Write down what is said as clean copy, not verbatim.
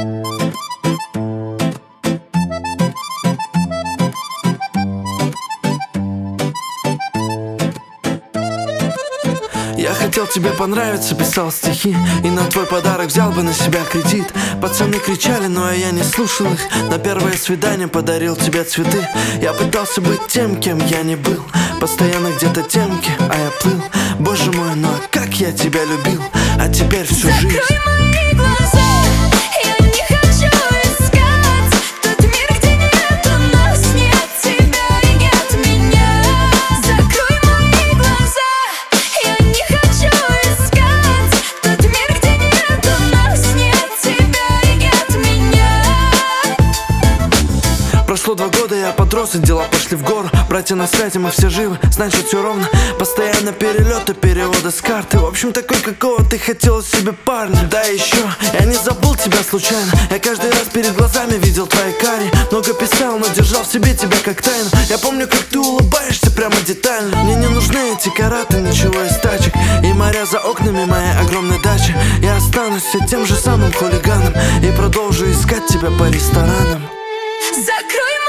Я хотел тебе понравиться, писал стихи, и на твой подарок взял бы на себя кредит. Пацаны кричали, но я не слушал их. На первое свидание подарил тебе цветы. Я пытался быть тем, кем я не был. Постоянно где-то темки, а я плыл. Боже мой, ну а как я тебя любил. А теперь всю жизнь. Закрой мои глаза, я не хочу искать тот мир, где нету нас, нет тебя и нет меня. Закрой мои глаза, я не хочу искать тот мир, где нету нас, нет тебя и нет меня. Прошло 2 года, я подрос, и дела пошли в гору. Братья на связи, мы все живы, значит все ровно. Постоянно перелеты, переводы с карты. В общем, такой, какого ты хотела себе парня. Да еще, я не забыл тебя случайно. Я каждый раз перед глазами видел твои кари. Много писал, но держал в себе тебя как тайну. Я помню, как ты улыбаешься прямо детально. Мне не нужны эти караты, ничего из тачек. И моря за окнами моей огромной дачи. Я останусь все тем же самым хулиганом и продолжу искать тебя по ресторанам. Закрой